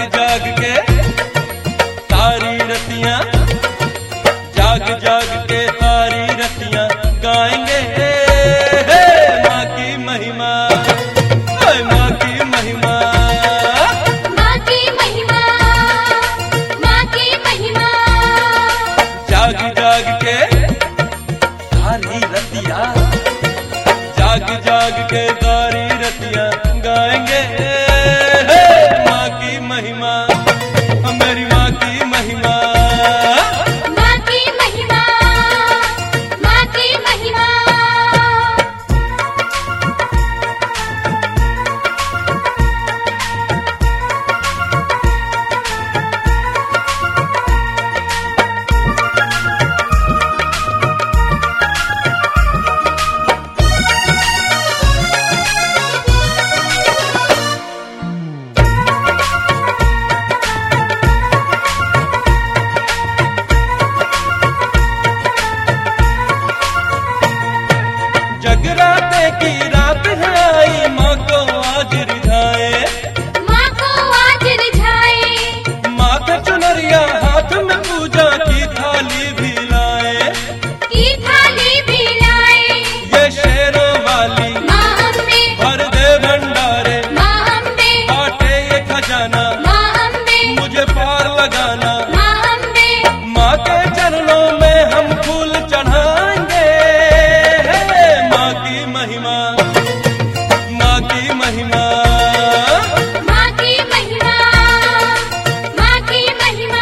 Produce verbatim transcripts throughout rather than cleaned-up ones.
जाग के सारी रतियां, जाग जाग के सारी रतियां गाएंगे माँ की महिमा, माँ की महिमा, माँ की महिमा, माँ की महिमा। जाग जाग के सारी रतियां, जाग जाग के सारी रतियां गाएंगे माँ की महिमा, मेरी माँ की महिमा, माँ की महिमा, माँ की महिमा। जगराते की रात है आई, माँ को आज रिझाए, माँ को आज रिझाए। माथा चुनरिया हाथ में पूजा की थाली भी लाए, की थाली भी लाए। ये शेरों वाली माँ अम्बे, भर दे भंडारे, माँ अम्बे, बाटे ये खजाना, माँ अम्बे, मुझे पार लगाना। माँ अम्बे। माँ के चरणों में हम फूल चढ़ाएंगे, माँ की महिमा, माँ की महिमा, माँ की महिमा, माँ की महिमा।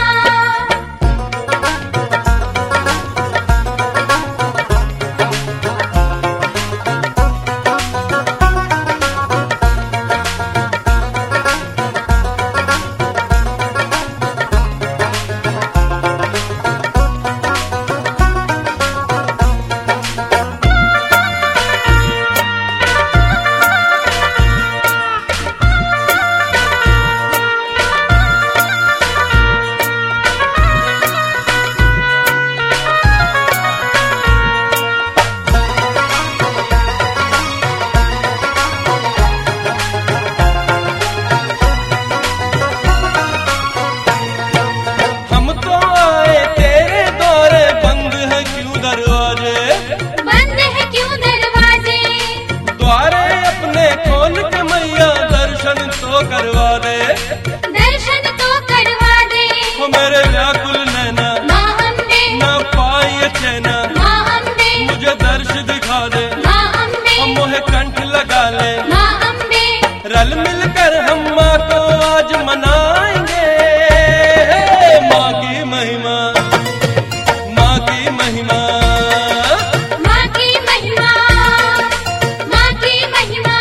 हम तो आए तेरे द्वारे, बंद है क्यों दरवाजे, बंद है क्यों दरवाजे। द्वारे अपने खोल के मैया दर्शन तो करवा दे, दर्शन तो करवा दे। हो मेरे व्याकुल नैना माँ अम्बे, ना पाए चैना, माँ अम्बे, मुझे दर्श दिखा दे, माँ अम्बे, हम मोहे कंठ लगा ले। माँ अम्बे। रल मिलकर हम माँ को आज मनाएंगे, माँ की महिमा, माँ की महिमा, माँ की महिमा, माँ की महिमा।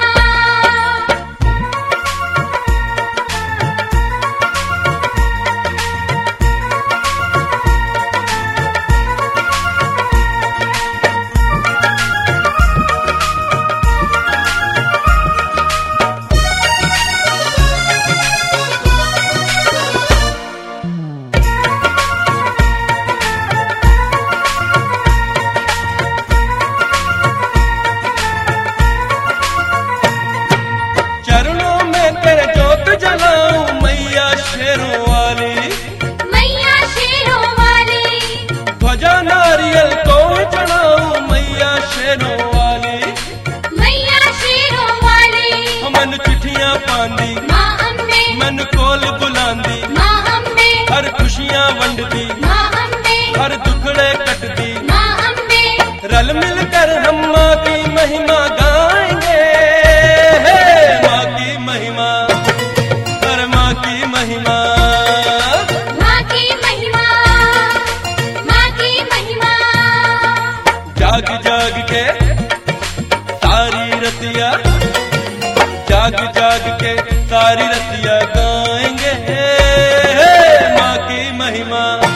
चरणों में तेरे जोत जलाऊं मैया शेरों वाली, मैया शेरों वाली। ध्वजा नारियल को चढ़ाऊं मैया शेरों वाली, मैया शेरों वाली। मन चिट्ठियां पांदी, माँ अम्बे, मन कोल बुलांदी, माँ अम्बे, हर खुशियां वंडदी, माँ अम्बे, हर दुखड़े कटदी। माँ अम्बे। रल मिलकर हम माँ की महिमा गाएंगे, माँ की महिमा, हर माँ की महिमा, माँ की महिमा, माँ की महिमा। जाग जाग के सारी रतिया, जाग जाग के सारी रतिया गाएंगे माँ की महिमा।